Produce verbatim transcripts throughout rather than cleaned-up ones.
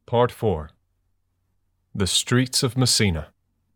Part four. The Streets of Messina.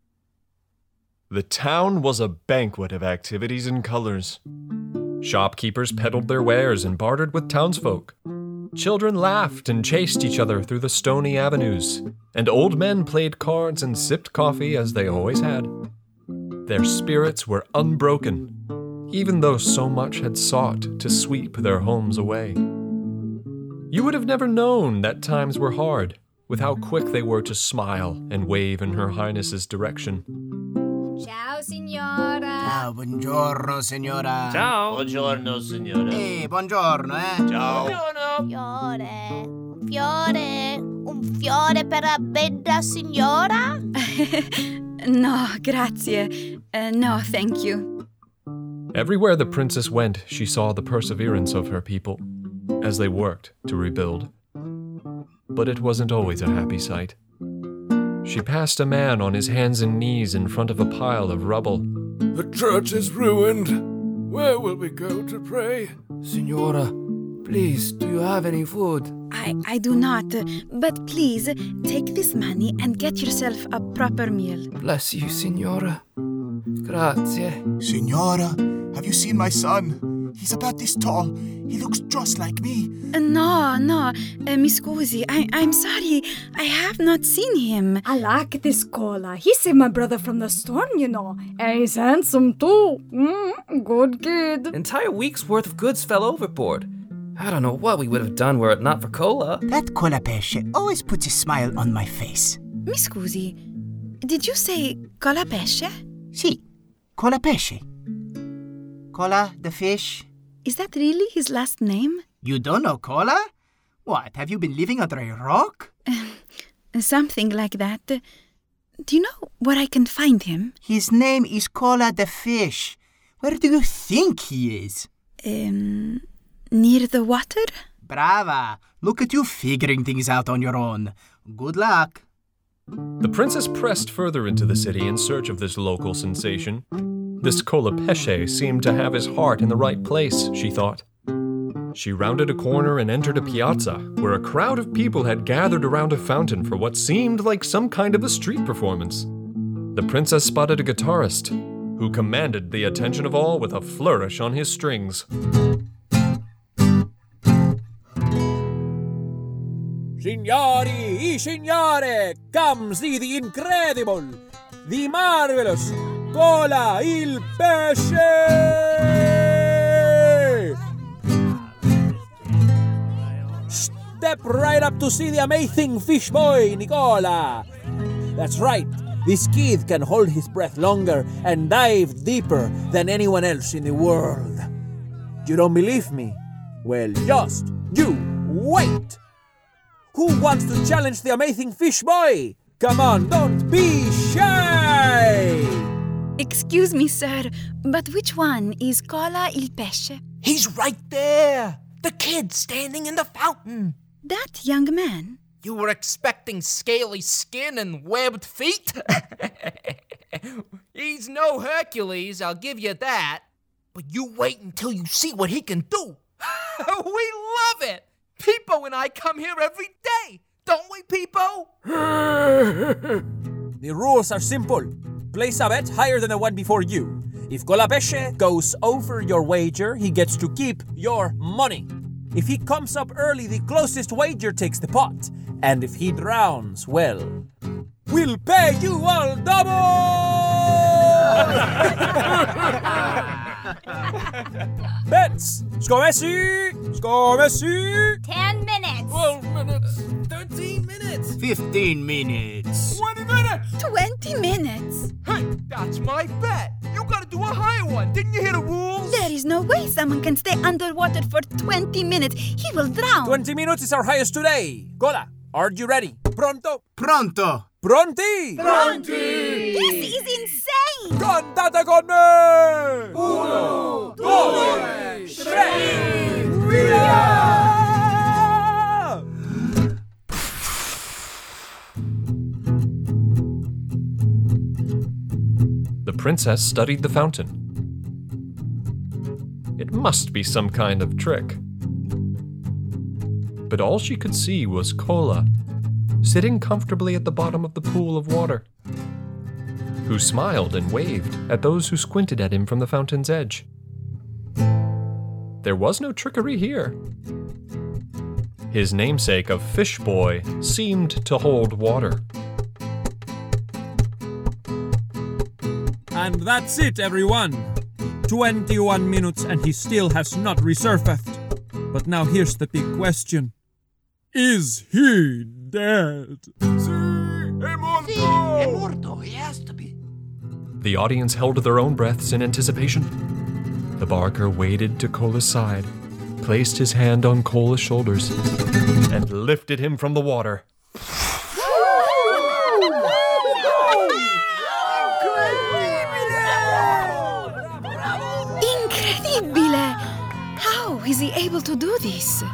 The town was a banquet of activities and colors. Shopkeepers peddled their wares and bartered with townsfolk. Children laughed and chased each other through the stony avenues, and old men played cards and sipped coffee as they always had. Their spirits were unbroken, even though so much had sought to sweep their homes away. You would have never known that times were hard, with how quick they were to smile and wave in Her Highness's direction. Ciao, signora. Ciao, buongiorno, signora. Ciao. Buongiorno, signora. Eh, buongiorno, eh. Ciao. Fiore, un fiore, un fiore per la bella signora? No, grazie. Uh, no, thank you. Everywhere the princess went, she saw the perseverance of her people as they worked to rebuild. But it wasn't always a happy sight. She passed a man on his hands and knees in front of a pile of rubble. The church is ruined. Where will we go to pray? Signora, please, do you have any food? I, I do not, uh, but please, take this money and get yourself a proper meal. Bless you, Signora. Grazie. Signora, have you seen my son? He's about this tall. He looks just like me. Uh, no, no, uh, mi scusi, I, I'm sorry. I have not seen him. I like this Cola. He saved my brother from the storm, you know. And he's handsome, too. Mm, good kid. An entire week's worth of goods fell overboard. I don't know what we would have done were it not for Cola. That Cola pesce always puts a smile on my face. Mi scusi, did you say cola pesce? Sì, Cola pesce. Cola, the fish. Is that really his last name? You don't know Cola? What, have you been living under a rock? Uh, something like that. Do you know where I can find him? His name is Cola the fish. Where do you think he is? Um, near the water? Brava! Look at you figuring things out on your own. Good luck. The princess pressed further into the city in search of this local sensation. This Cola pesce seemed to have his heart in the right place, she thought. She rounded a corner and entered a piazza, where a crowd of people had gathered around a fountain for what seemed like some kind of a street performance. The princess spotted a guitarist, who commanded the attention of all with a flourish on his strings. Signori, signore, come see the incredible, the marvelous Cola il pesce! Step right up to see the amazing fish boy, Nicola. That's right, this kid can hold his breath longer and dive deeper than anyone else in the world. You don't believe me? Well, just you wait! Who wants to challenge the amazing fish boy? Come on, don't be shy! Excuse me, sir, but which one is Cola il pesce? He's right there! The kid standing in the fountain! That young man? You were expecting scaly skin and webbed feet? He's no Hercules, I'll give you that. But you wait until you see what he can do. We love it! Peepo and I come here every day, don't we, Peepo? The rules are simple. Place a bet higher than the one before you. If Cola pesce goes over your wager, he gets to keep your money. If he comes up early, the closest wager takes the pot. And if he drowns, well, we'll pay you all double! Bets! Scommessi! Scommessi! Ten minutes. Twelve minutes. Thirteen minutes. Fifteen minutes. Twenty minutes! Twenty minutes. Hey, that's my bet. You gotta do a higher one. Didn't you hear the rules? There is no way someone can stay underwater for twenty minutes. He will drown. Twenty minutes is our highest today. Cola, are you ready? Pronto? Pronto. Pronti? Pronti! This is insane! Cantate con me! Uno, due, tre, via! The princess studied the fountain. It must be some kind of trick. But all she could see was Cola, sitting comfortably at the bottom of the pool of water, who smiled and waved at those who squinted at him from the fountain's edge. There was no trickery here. His namesake of Fish Boy seemed to hold water. And that's it, everyone. twenty-one minutes and he still has not resurfaced. But now here's the big question. Is he dead? He has to be. The audience held their own breaths in anticipation. The barker waded to Cola's side, placed his hand on Cola's shoulders, and lifted him from the water. Incredibile! How is he able to do this?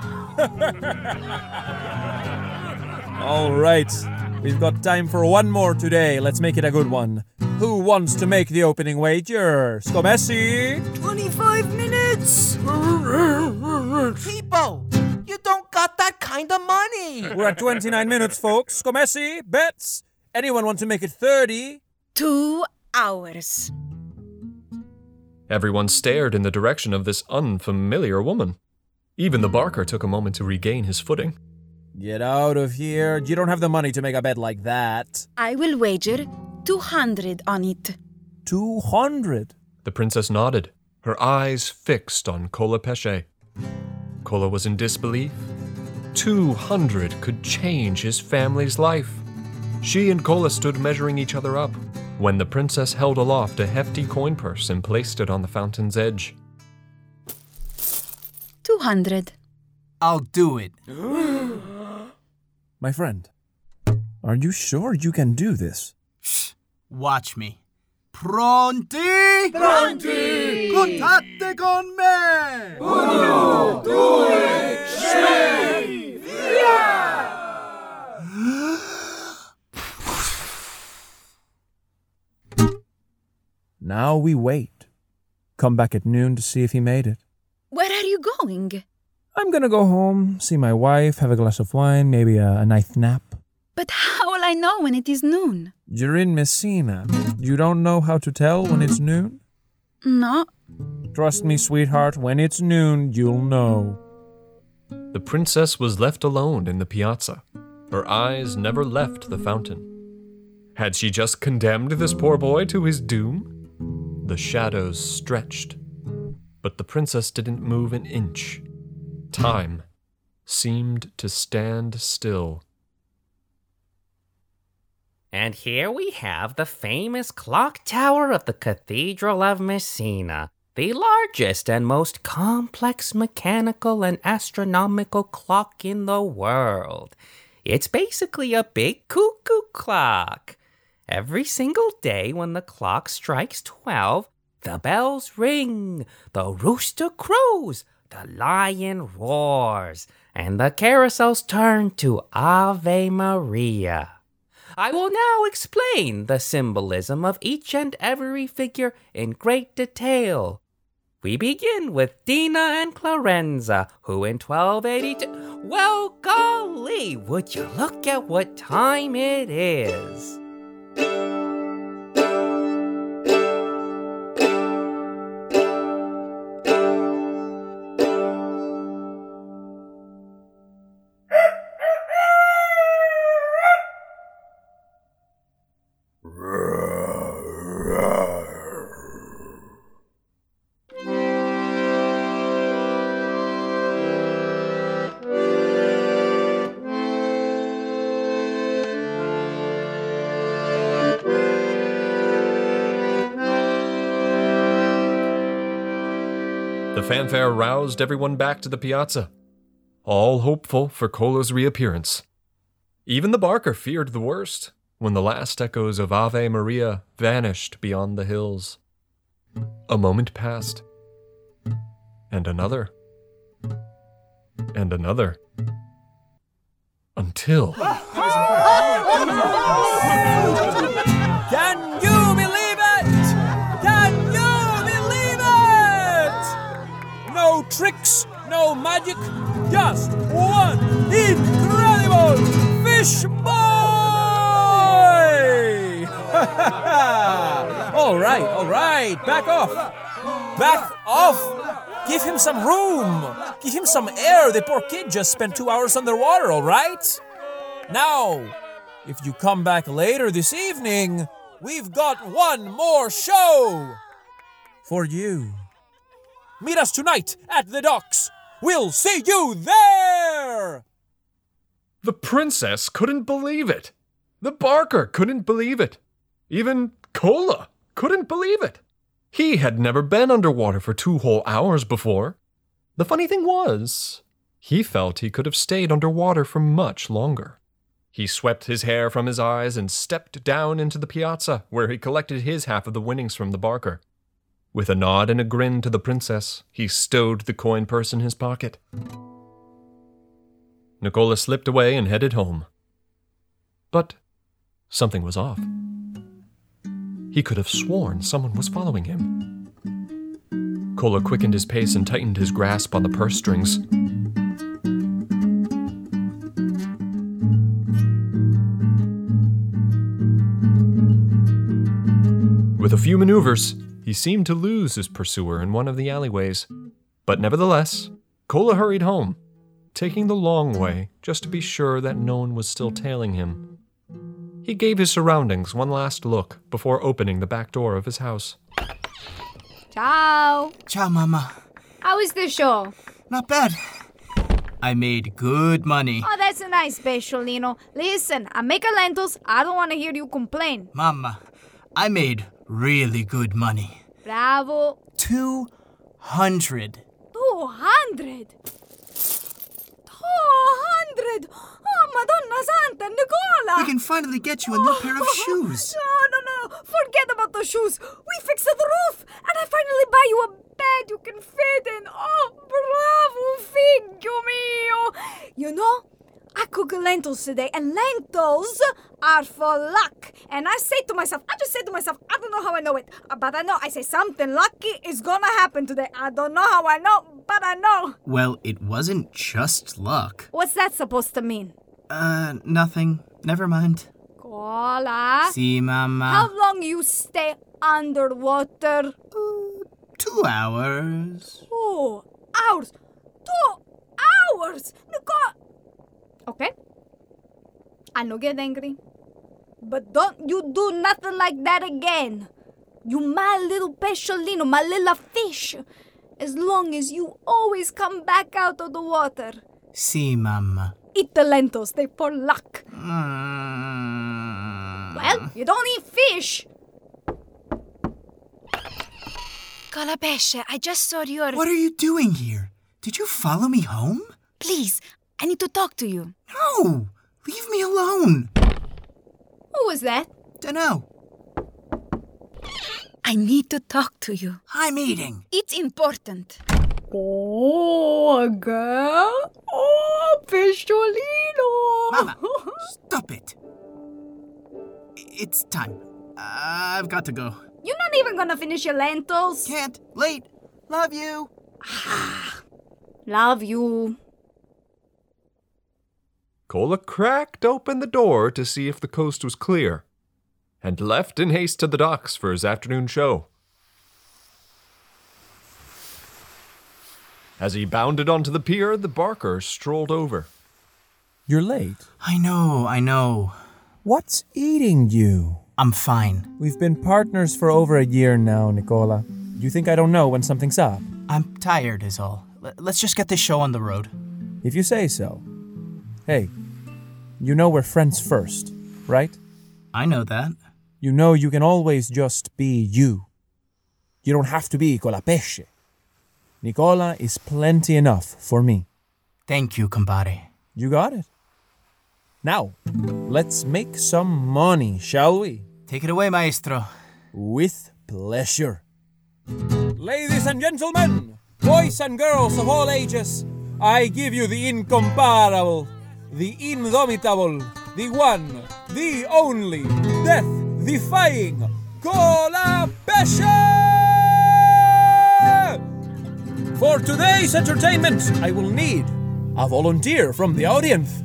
All right. We've got time for one more today. Let's make it a good one. Who wants to make the opening wager? Scomessi? twenty-five minutes! People, you don't got that kind of money. We're at twenty-nine minutes, folks. Scomessi, bets? Anyone want to make it thirty? Two hours. Everyone stared in the direction of this unfamiliar woman. Even the barker took a moment to regain his footing. Get out of here. You don't have the money to make a bet like that. I will wager two hundred on it. Two hundred? The princess nodded, her eyes fixed on Cola Pesce. Cola was in disbelief. Two hundred could change his family's life. She and Cola stood measuring each other up when the princess held aloft a hefty coin purse and placed it on the fountain's edge. Two hundred. I'll do it. My friend, are you sure you can do this? Shh, watch me. Pronti? Pronti! Contate con me! Uno, due, tre, via! Now we wait. Come back at noon to see if he made it. Where are you going? I'm gonna go home, see my wife, have a glass of wine, maybe a, a nice nap. But how will I know when it is noon? You're in Messina. You don't know how to tell when it's noon? No. Trust me, sweetheart, when it's noon, you'll know. The princess was left alone in the piazza. Her eyes never left the fountain. Had she just condemned this poor boy to his doom? The shadows stretched, but the princess didn't move an inch. Time seemed to stand still. And here we have the famous clock tower of the Cathedral of Messina, the largest and most complex mechanical and astronomical clock in the world. It's basically a big cuckoo clock. Every single day when the clock strikes twelve, the bells ring, the rooster crows, the lion roars, and the carousels turn to Ave Maria. I will now explain the symbolism of each and every figure in great detail. We begin with Dina and Clarenza, who in twelve eighty-two... Well, golly, would you look at what time it is? The fanfare roused everyone back to the piazza, all hopeful for Cola's reappearance. Even the barker feared the worst when the last echoes of Ave Maria vanished beyond the hills. A moment passed, and another, and another, until... Can you believe it? Can you believe it? No tricks, no magic, just one incredible fish ball! right, all right. Back off. Back off. Give him some room. Give him some air. The poor kid just spent two hours underwater, all right? Now, if you come back later this evening, we've got one more show for you. Meet us tonight at the docks. We'll see you there! The princess couldn't believe it. The Barker couldn't believe it. Even Kola couldn't believe it. He had never been underwater for two whole hours before. The funny thing was, he felt he could have stayed underwater for much longer. He swept his hair from his eyes and stepped down into the piazza, where he collected his half of the winnings from the Barker. With a nod and a grin to the princess, he stowed the coin purse in his pocket. Nicola slipped away and headed home. But something was off. He could have sworn someone was following him. Kola quickened his pace and tightened his grasp on the purse strings. With a few maneuvers, he seemed to lose his pursuer in one of the alleyways. But nevertheless, Kola hurried home, taking the long way just to be sure that no one was still tailing him. He gave his surroundings one last look before opening the back door of his house. Ciao. Ciao, Mama. How is the show? Not bad. I made good money. Oh, that's a nice specialino. Listen, I make a lentils. I don't want to hear you complain. Mama, I made really good money. Bravo. Two hundred. Two hundred? Two hundred? Oh, Madonna Santa, Nicola! We can finally get you a new pair of shoes. No, no, no. Forget about the shoes. We fixed the roof. And I finally buy you a bed you can fit in. Oh, bravo, figlio mio. You know, I cook lentils today, and lentils are for luck. And I say to myself, I just say to myself, I don't know how I know it, but I know, I say something lucky is gonna happen today. I don't know how I know, but I know. Well, it wasn't just luck. What's that supposed to mean? Uh, nothing. Never mind. Kola. See, Mama. How long you stay underwater? Uh, two hours. Two hours. Two hours. Nicola. Okay. I no get angry. But don't you do nothing like that again. You my little pesciolino, my little fish. As long as you always come back out of the water. See, Mama. Eat the lentils, they for luck. Mm. Well, you don't eat fish. Colapesce, I just saw your... What are you doing here? Did you follow me home? Please, I need to talk to you. No! Leave me alone! Who was that? Dunno. I need to talk to you. I'm eating. It's important. Oh, a girl? Oh, pesciolino! Mama, stop it. It's time. I've got to go. You're not even gonna finish your lentils. Can't. Late. Love you. Love you. Kola cracked open the door to see if the coast was clear, and left in haste to the docks for his afternoon show. As he bounded onto the pier, the Barker strolled over. You're late. I know, I know. What's eating you? I'm fine. We've been partners for over a year now, Nicola. Do you think I don't know when something's up? I'm tired is all. L- let's just get this show on the road. If you say so. Hey, you know we're friends first, right? I know that. You know you can always just be you. You don't have to be Colapesce. Nicola is plenty enough for me. Thank you, compadre. You got it. Now, let's make some money, shall we? Take it away, maestro. With pleasure. Ladies and gentlemen, boys and girls of all ages, I give you the incomparable, the indomitable, the one, the only, death-defying Colapesce! For today's entertainment, I will need a volunteer from the audience.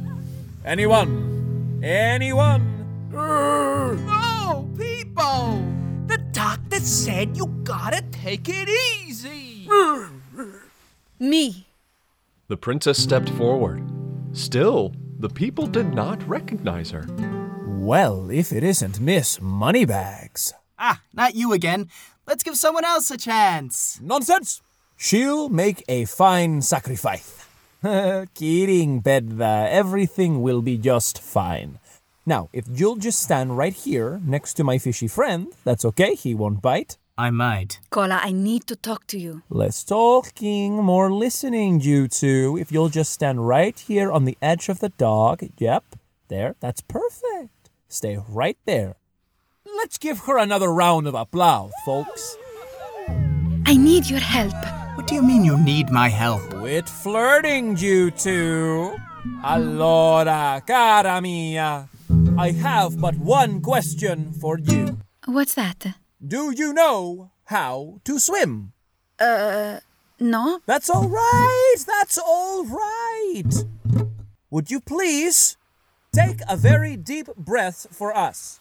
Anyone? Anyone? No, people! The doctor said you gotta take it easy. Me. The princess stepped forward. Still, the people did not recognize her. Well, if it isn't Miss Moneybags. Ah, not you again. Let's give someone else a chance. Nonsense! She'll make a fine sacrifice. Kidding, Bedda. Everything will be just fine. Now, if you'll just stand right here next to my fishy friend, that's okay, he won't bite. I might. Kola, I need to talk to you. Less talking, more listening, you two. If you'll just stand right here on the edge of the dock. Yep, there, that's perfect. Stay right there. Let's give her another round of applause, folks. I need your help. What do you mean you need my help? Quit flirting, you two. Allora, cara mia, I have but one question for you. What's that? Do you know how to swim? Uh, no. That's all right. That's all right. Would you please take a very deep breath for us?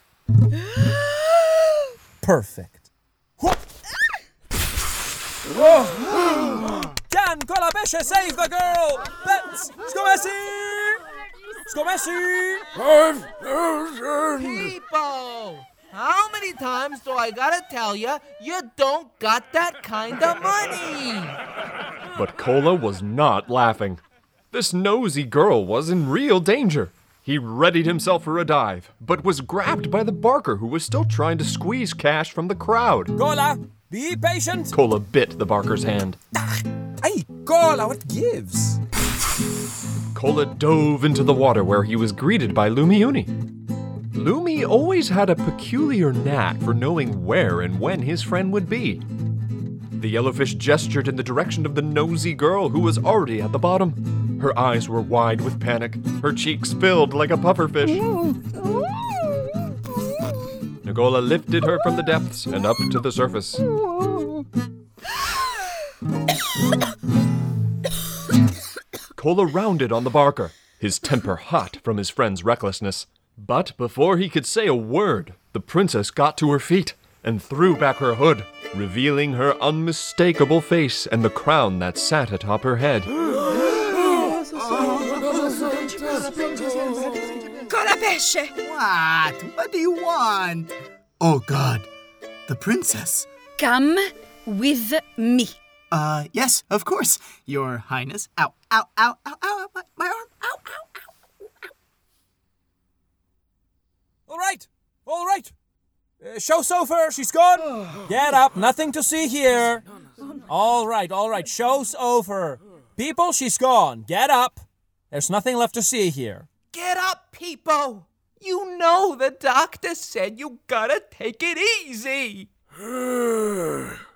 Perfect. Can Colapesce save the girl? Let's Scomessi! Scomessi! Five thousand! People! How many times do I gotta tell you, you don't got that kind of money? But Kola was not laughing. This nosy girl was in real danger. He readied himself for a dive, but was grabbed by the barker who was still trying to squeeze cash from the crowd. Kola, be patient. Kola bit the barker's hand. Hey, Kola, what gives? Kola dove into the water where he was greeted by Lumiuni. Lumi always had a peculiar knack for knowing where and when his friend would be. The yellowfish gestured in the direction of the nosy girl who was already at the bottom. Her eyes were wide with panic, her cheeks filled like a pufferfish. Nagola lifted her from the depths and up to the surface. Kola rounded on the barker, his temper hot from his friend's recklessness. But before he could say a word, the princess got to her feet and threw back her hood, revealing her unmistakable face and the crown that sat atop her head. Colapesce! What? What do you want? Oh, God. The princess. Come with me. Uh, yes, of course. Your Highness. Ow, ow, ow, ow, ow, my, my arm. Ow, ow, ow, ow. All right, all right. Uh, show Sofer, she's gone. Get up, nothing to see here. All right, all right, show's over. People, she's gone. Get up. There's nothing left to see here. Get up, people! You know the doctor said you gotta take it easy.